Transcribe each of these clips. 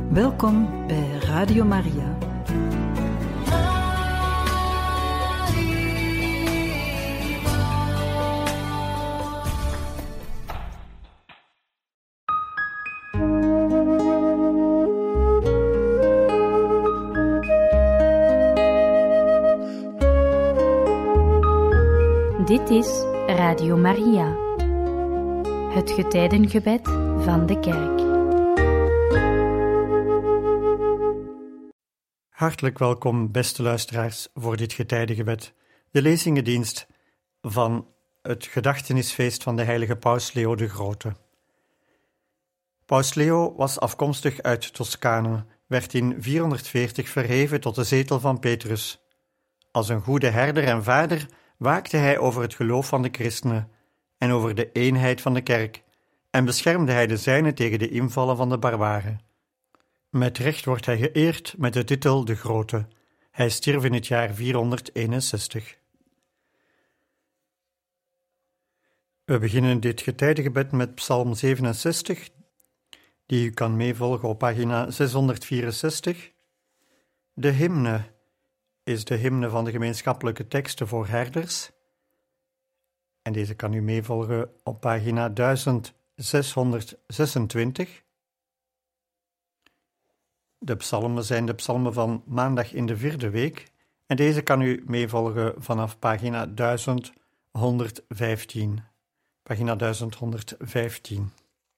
Welkom bij Radio Maria. Dit is Radio Maria, het getijdengebed van de Kerk. Hartelijk welkom, beste luisteraars, voor dit getijdengebed, de lezingendienst van het gedachtenisfeest van de heilige Paus Leo de Grote. Paus Leo was afkomstig uit Toscane, werd in 440 verheven tot de zetel van Petrus. Als een goede herder en vader waakte hij over het geloof van de christenen en over de eenheid van de kerk en beschermde hij de zijnen tegen de invallen van de barbaren. Met recht wordt hij geëerd met de titel de Grote. Hij stierf in het jaar 461. We beginnen dit getijdengebed met Psalm 67, die u kan meevolgen op pagina 664. De hymne is de hymne van de gemeenschappelijke teksten voor herders. En deze kan u meevolgen op pagina 1626. De psalmen zijn de psalmen van maandag in de 4e week. En deze kan u meevolgen vanaf pagina 1115. Pagina 1115.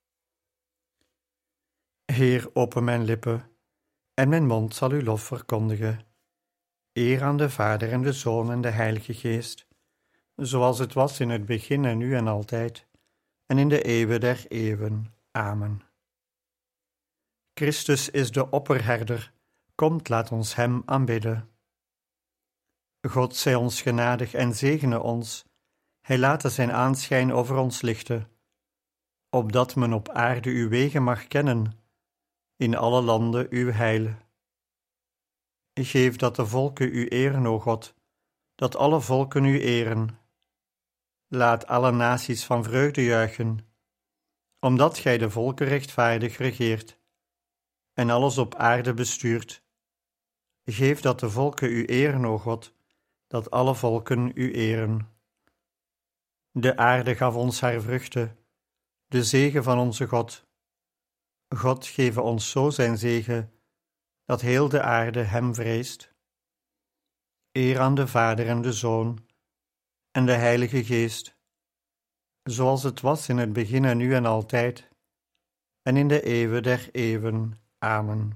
Heer, open mijn lippen, en mijn mond zal uw lof verkondigen. Eer aan de Vader en de Zoon en de Heilige Geest, zoals het was in het begin en nu en altijd, en in de eeuwen der eeuwen. Amen. Christus is de opperherder, komt, laat ons hem aanbidden. God zij ons genadig en zegene ons, hij late zijn aanschijn over ons lichten, opdat men op aarde uw wegen mag kennen, in alle landen uw heil. Geef dat de volken u eren, o God, dat alle volken u eren. Laat alle naties van vreugde juichen, omdat gij de volken rechtvaardig regeert en alles op aarde bestuurt. Geef dat de volken u eren, o God, dat alle volken u eren. De aarde gaf ons haar vruchten, de zegen van onze God. God geve ons zo zijn zegen, dat heel de aarde hem vreest. Eer aan de Vader en de Zoon en de Heilige Geest, zoals het was in het begin en nu en altijd, en in de eeuwen der eeuwen. Amen.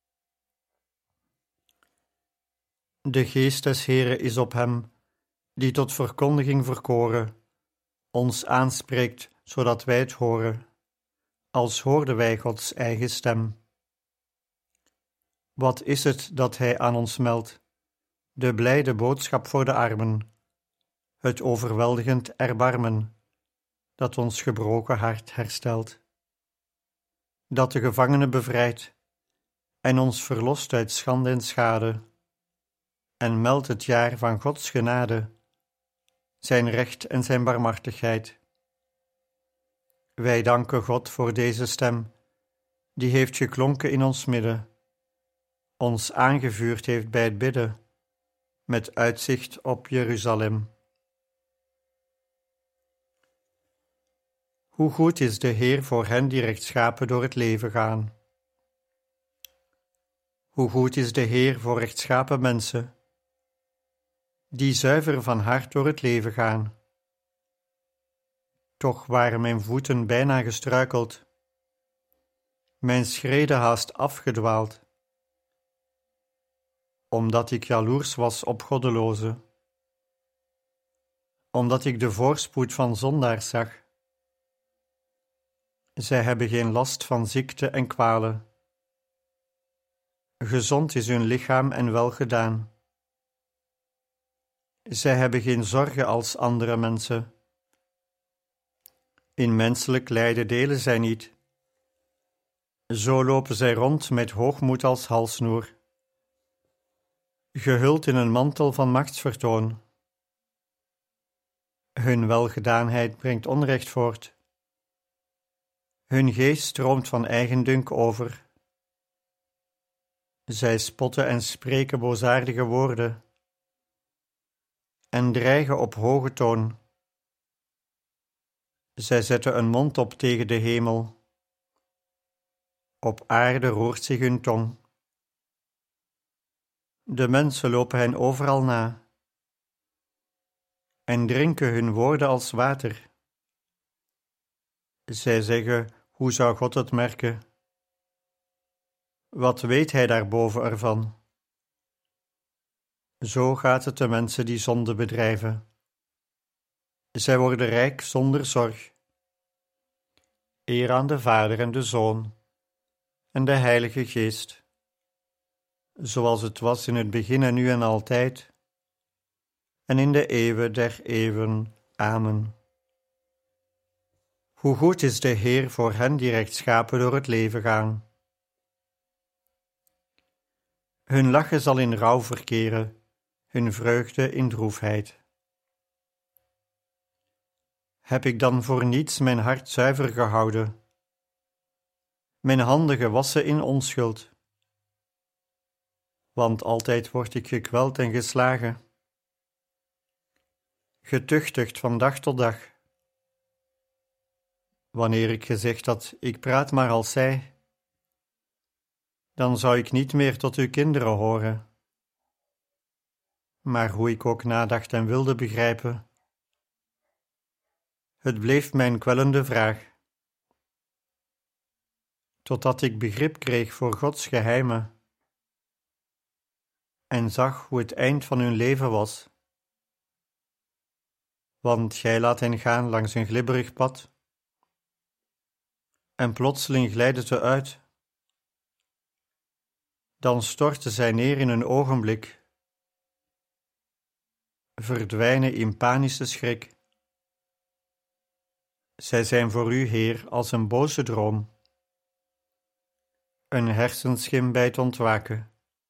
De Geest des Heere is op hem, die tot verkondiging verkoren, ons aanspreekt, zodat wij het horen, als hoorden wij Gods eigen stem. Wat is het dat hij aan ons meldt? De blijde boodschap voor de armen, het overweldigend erbarmen, dat ons gebroken hart herstelt, dat de gevangenen bevrijdt en ons verlost uit schande en schade, en meldt het jaar van Gods genade, zijn recht en zijn barmhartigheid. Wij danken God voor deze stem, die heeft geklonken in ons midden, ons aangevuurd heeft bij het bidden, met uitzicht op Jeruzalem. Hoe goed is de Heer voor hen die rechtschapen door het leven gaan. Hoe goed is de Heer voor rechtschapen mensen, die zuiver van hart door het leven gaan. Toch waren mijn voeten bijna gestruikeld, mijn schreden haast afgedwaald, omdat ik jaloers was op goddelozen, omdat ik de voorspoed van zondaars zag. Zij hebben geen last van ziekte en kwalen. Gezond is hun lichaam en welgedaan. Zij hebben geen zorgen als andere mensen. In menselijk lijden delen zij niet. Zo lopen zij rond met hoogmoed als halsnoer, gehuld in een mantel van machtsvertoon. Hun welgedaanheid brengt onrecht voort. Hun geest stroomt van eigendunk over. Zij spotten en spreken boosaardige woorden en dreigen op hoge toon. Zij zetten een mond op tegen de hemel. Op aarde roert zich hun tong. De mensen lopen hen overal na en drinken hun woorden als water. Zij zeggen, hoe zou God het merken? Wat weet hij daarboven ervan? Zo gaat het de mensen die zonde bedrijven. Zij worden rijk zonder zorg. Eer aan de Vader en de Zoon en de Heilige Geest, zoals het was in het begin en nu en altijd, en in de eeuwen der eeuwen. Amen. Hoe goed is de Heer voor hen die rechtschapen door het leven gaan. Hun lachen zal in rouw verkeren, hun vreugde in droefheid. Heb ik dan voor niets mijn hart zuiver gehouden, mijn handen gewassen in onschuld? Want altijd word ik gekweld en geslagen, getuchtigd van dag tot dag. Wanneer ik gezegd had, ik praat maar als zij, dan zou ik niet meer tot uw kinderen horen. Maar hoe ik ook nadacht en wilde begrijpen, het bleef mijn kwellende vraag. Totdat ik begrip kreeg voor Gods geheimen en zag hoe het eind van hun leven was. Want gij laat hen gaan langs een glibberig pad, en plotseling glijden ze uit. Dan storten zij neer in een ogenblik, verdwijnen in panische schrik. Zij zijn voor u, Heer, als een boze droom, een hersenschim bij het ontwaken.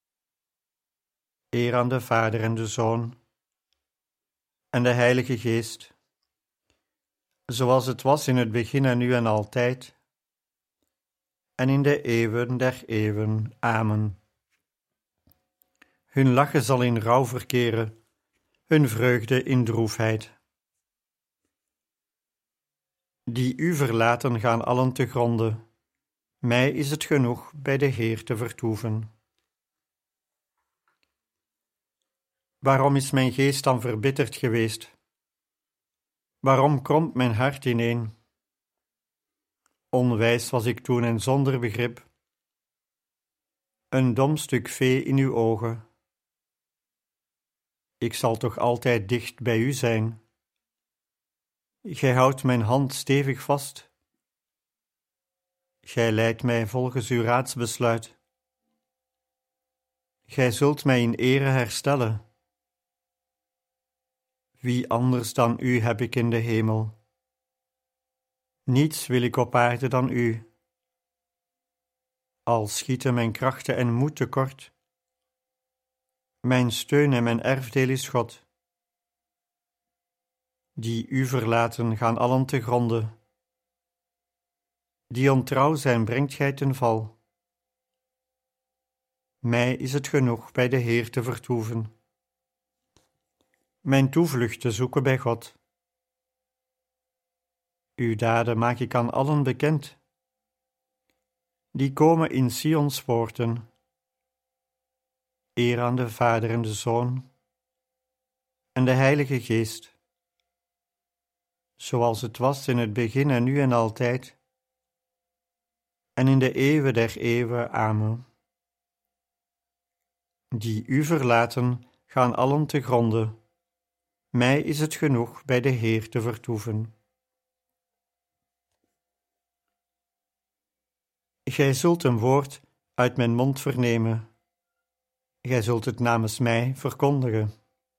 Eer aan de Vader en de Zoon en de Heilige Geest, zoals het was in het begin en nu en altijd, en in de eeuwen der eeuwen. Amen. Hun lachen zal in rouw verkeren, hun vreugde in droefheid. Die u verlaten gaan allen te gronde. Mij is het genoeg bij de Heer te vertoeven. Waarom is mijn geest dan verbitterd geweest? Waarom krompt mijn hart ineen? Onwijs was ik toen en zonder begrip, een dom stuk vee in uw ogen. Ik zal toch altijd dicht bij u zijn. Gij houdt mijn hand stevig vast. Gij leidt mij volgens uw raadsbesluit. Gij zult mij in ere herstellen. Wie anders dan u heb ik in de hemel? Niets wil ik op aarde dan u. Al schieten mijn krachten en moed tekort, mijn steun en mijn erfdeel is God. Die u verlaten gaan allen te gronde. Die ontrouw zijn brengt gij ten val. Mij is het genoeg bij de Heer te vertoeven, mijn toevlucht te zoeken bij God. Uw daden maak ik aan allen bekend, die komen in Sions poorten. Eer aan de Vader en de Zoon en de Heilige Geest, zoals het was in het begin en nu en altijd, en in de eeuwen der eeuwen. Amen. Die u verlaten gaan allen te gronde. Mij is het genoeg bij de Heer te vertoeven. Gij zult een woord uit mijn mond vernemen. Gij zult het namens mij verkondigen.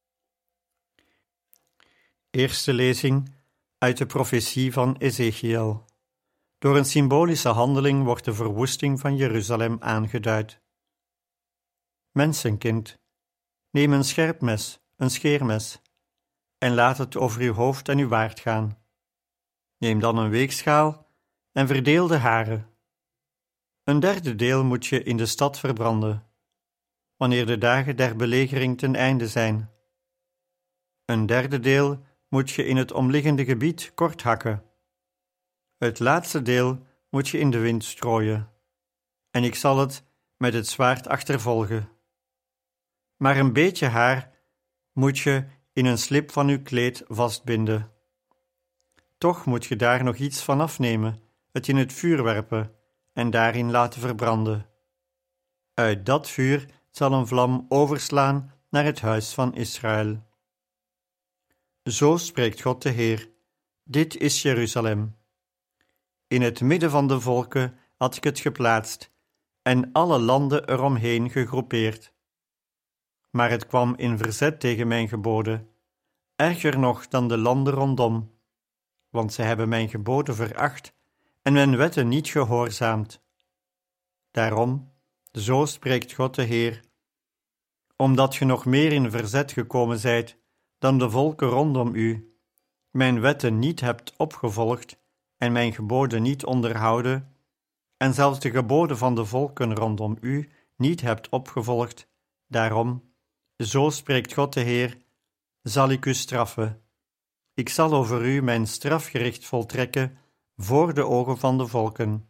Eerste lezing uit de profetie van Ezechiël. Door een symbolische handeling wordt de verwoesting van Jeruzalem aangeduid. Mensenkind, neem een scherp mes, een scheermes, en laat het over uw hoofd en uw baard gaan. Neem dan een weegschaal en verdeel de haren. Een derde deel moet je in de stad verbranden, wanneer de dagen der belegering ten einde zijn. Een derde deel moet je in het omliggende gebied kort hakken. Het laatste deel moet je in de wind strooien, en ik zal het met het zwaard achtervolgen. Maar een beetje haar moet je in een slip van uw kleed vastbinden. Toch moet je daar nog iets van afnemen, het in het vuur werpen en daarin laten verbranden. Uit dat vuur zal een vlam overslaan naar het huis van Israël. Zo spreekt God de Heer: dit is Jeruzalem. In het midden van de volken had ik het geplaatst en alle landen eromheen gegroepeerd. Maar het kwam in verzet tegen mijn geboden, erger nog dan de landen rondom, want zij hebben mijn geboden veracht en mijn wetten niet gehoorzaamd. Daarom, zo spreekt God de Heer, omdat je nog meer in verzet gekomen zijt dan de volken rondom u, mijn wetten niet hebt opgevolgd en mijn geboden niet onderhouden, en zelfs de geboden van de volken rondom u niet hebt opgevolgd, daarom, zo spreekt God de Heer, zal ik u straffen. Ik zal over u mijn strafgericht voltrekken voor de ogen van de volken.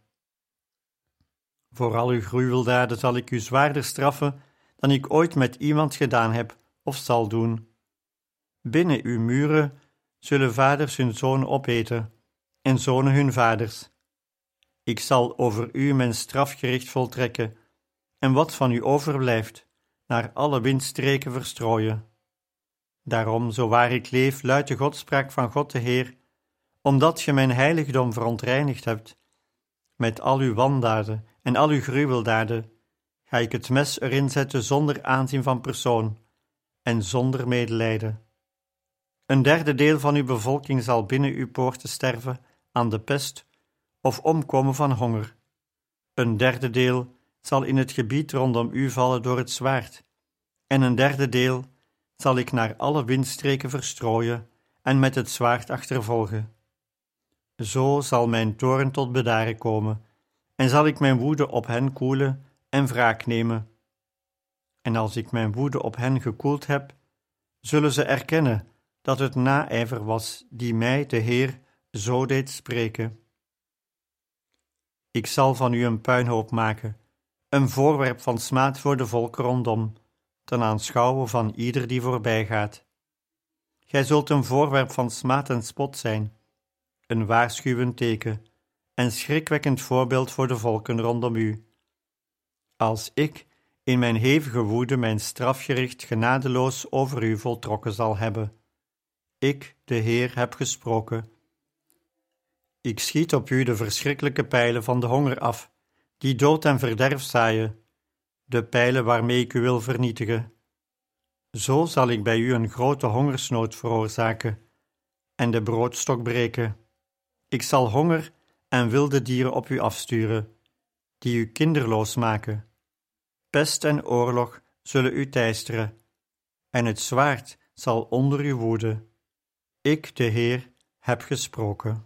Voor al uw gruweldaden zal ik u zwaarder straffen dan ik ooit met iemand gedaan heb of zal doen. Binnen uw muren zullen vaders hun zonen opeten en zonen hun vaders. Ik zal over u mijn strafgericht voltrekken en wat van u overblijft, naar alle windstreken verstrooien. Daarom, zo waar ik leef, luidt de godspraak van God de Heer, omdat je mijn heiligdom verontreinigd hebt. Met al uw wandaden en al uw gruweldaden ga ik het mes erin zetten zonder aanzien van persoon en zonder medelijden. Een derde deel van uw bevolking zal binnen uw poorten sterven aan de pest of omkomen van honger. Een derde deel zal in het gebied rondom u vallen door het zwaard, en een derde deel zal ik naar alle windstreken verstrooien en met het zwaard achtervolgen. Zo zal mijn toorn tot bedaren komen, en zal ik mijn woede op hen koelen en wraak nemen. En als ik mijn woede op hen gekoeld heb, zullen ze erkennen dat het naijver was die mij, de Heer, zo deed spreken. Ik zal van u een puinhoop maken, een voorwerp van smaad voor de volken rondom, ten aanschouwen van ieder die voorbijgaat. Gij zult een voorwerp van smaad en spot zijn, een waarschuwend teken en schrikwekkend voorbeeld voor de volken rondom u. Als ik in mijn hevige woede mijn strafgericht genadeloos over u voltrokken zal hebben. Ik, de Heer, heb gesproken. Ik schiet op u de verschrikkelijke pijlen van de honger af, die dood en verderf zaaien, de pijlen waarmee ik u wil vernietigen. Zo zal ik bij u een grote hongersnood veroorzaken en de broodstok breken. Ik zal honger en wilde dieren op u afsturen, die u kinderloos maken. Pest en oorlog zullen u teisteren, en het zwaard zal onder u woeden. Ik, de Heer, heb gesproken.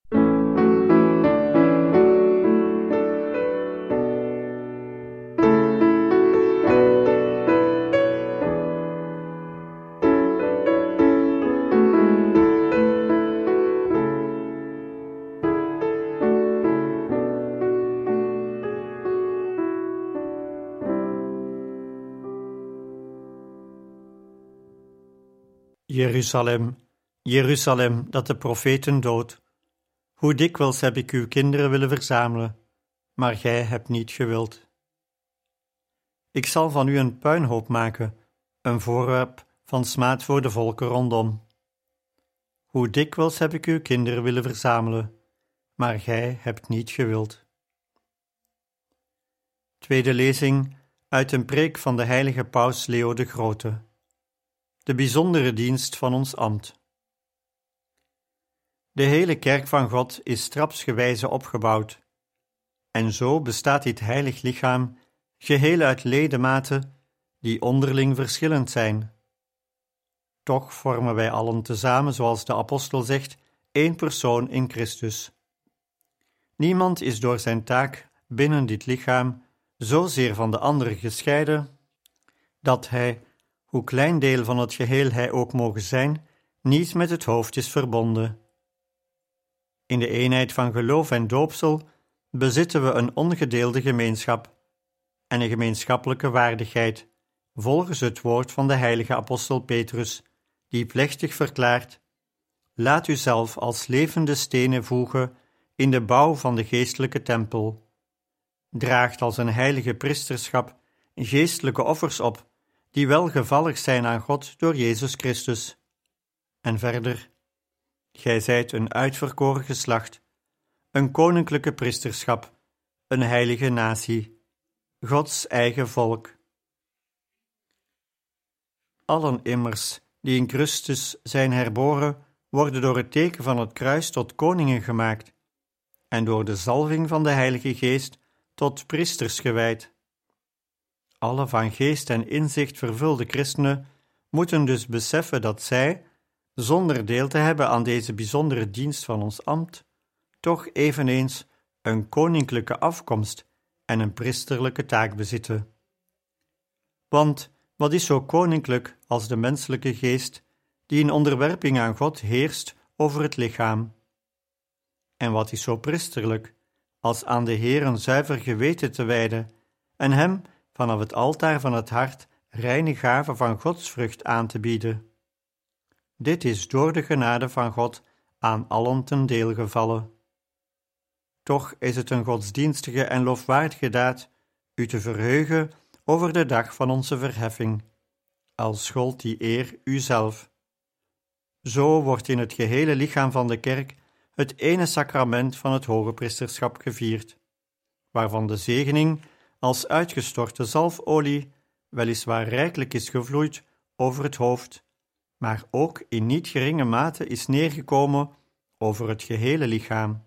Jeruzalem, Jeruzalem, dat de profeten doodt. Hoe dikwijls heb ik uw kinderen willen verzamelen, maar gij hebt niet gewild. Ik zal van u een puinhoop maken, een voorwerp van smaad voor de volken rondom. Hoe dikwijls heb ik uw kinderen willen verzamelen, maar gij hebt niet gewild. Tweede lezing uit een preek van de heilige paus Leo de Grote. De bijzondere dienst van ons ambt. De hele kerk van God is trapsgewijze opgebouwd, en zo bestaat dit heilig lichaam geheel uit ledematen die onderling verschillend zijn. Toch vormen wij allen tezamen, zoals de apostel zegt, één persoon in Christus. Niemand is door zijn taak binnen dit lichaam zozeer van de andere gescheiden dat hij, hoe klein deel van het geheel hij ook mogen zijn, niet met het hoofd is verbonden. In de eenheid van geloof en doopsel bezitten we een ongedeelde gemeenschap en een gemeenschappelijke waardigheid, volgens het woord van de heilige apostel Petrus, die plechtig verklaart: laat u zelf als levende stenen voegen in de bouw van de geestelijke tempel. Draagt als een heilige priesterschap geestelijke offers op, die welgevallig zijn aan God door Jezus Christus. En verder: gij zijt een uitverkoren geslacht, een koninklijke priesterschap, een heilige natie, Gods eigen volk. Allen immers die in Christus zijn herboren, worden door het teken van het kruis tot koningen gemaakt en door de zalving van de Heilige Geest tot priesters gewijd. Alle van geest en inzicht vervulde christenen moeten dus beseffen dat zij, zonder deel te hebben aan deze bijzondere dienst van ons ambt, toch eveneens een koninklijke afkomst en een priesterlijke taak bezitten. Want wat is zo koninklijk als de menselijke geest, die in onderwerping aan God heerst over het lichaam? En wat is zo priesterlijk als aan de Heer een zuiver geweten te wijden en hem vanaf het altaar van het hart reine gave van godsvrucht aan te bieden? Dit is door de genade van God aan allen ten deel gevallen. Toch is het een godsdienstige en lofwaardige daad u te verheugen over de dag van onze verheffing, als gold die eer uzelf. Zo wordt in het gehele lichaam van de kerk het ene sacrament van het hoge priesterschap gevierd, waarvan de zegening als uitgestorte zalfolie weliswaar rijkelijk is gevloeid over het hoofd, maar ook in niet geringe mate is neergekomen over het gehele lichaam.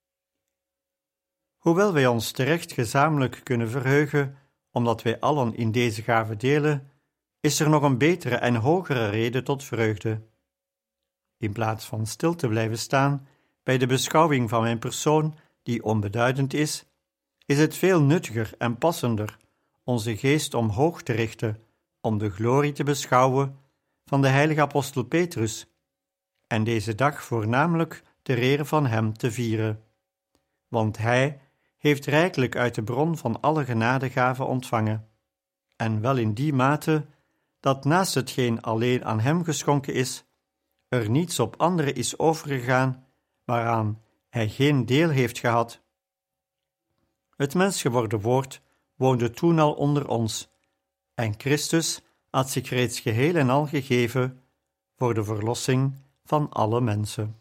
Hoewel wij ons terecht gezamenlijk kunnen verheugen, omdat wij allen in deze gave delen, is er nog een betere en hogere reden tot vreugde. In plaats van stil te blijven staan bij de beschouwing van mijn persoon, die onbeduidend is het veel nuttiger en passender onze geest omhoog te richten om de glorie te beschouwen van de heilige apostel Petrus en deze dag voornamelijk ter ere van hem te vieren. Want hij heeft rijkelijk uit de bron van alle genadegaven ontvangen, en wel in die mate dat naast hetgeen alleen aan hem geschonken is, er niets op anderen is overgegaan waaraan hij geen deel heeft gehad. Het mensgeworden woord woonde toen al onder ons, en Christus had zich reeds geheel en al gegeven voor de verlossing van alle mensen.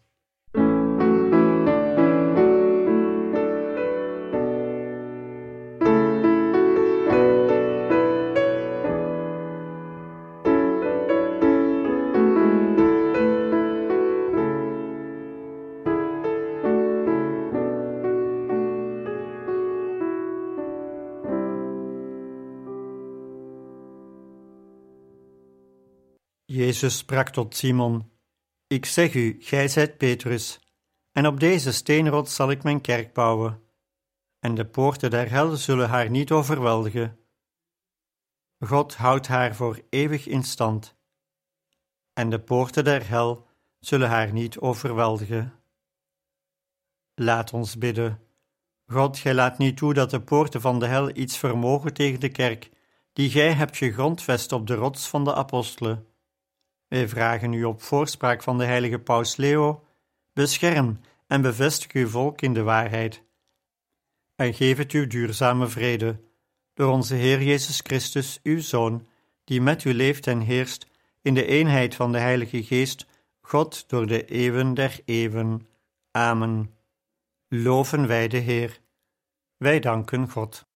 Jezus sprak tot Simon: ik zeg u, gij zijt Petrus, en op deze steenrots zal ik mijn kerk bouwen, en de poorten der hel zullen haar niet overweldigen. God houdt haar voor eeuwig in stand, en de poorten der hel zullen haar niet overweldigen. Laat ons bidden. God, gij laat niet toe dat de poorten van de hel iets vermogen tegen de kerk, die gij hebt gegrondvest op de rots van de apostelen. Wij vragen u op voorspraak van de heilige paus Leo: bescherm en bevestig uw volk in de waarheid. En geef het uw duurzame vrede, door onze Heer Jezus Christus, uw Zoon, die met u leeft en heerst in de eenheid van de Heilige Geest, God door de eeuwen der eeuwen. Amen. Loven wij de Heer. Wij danken God.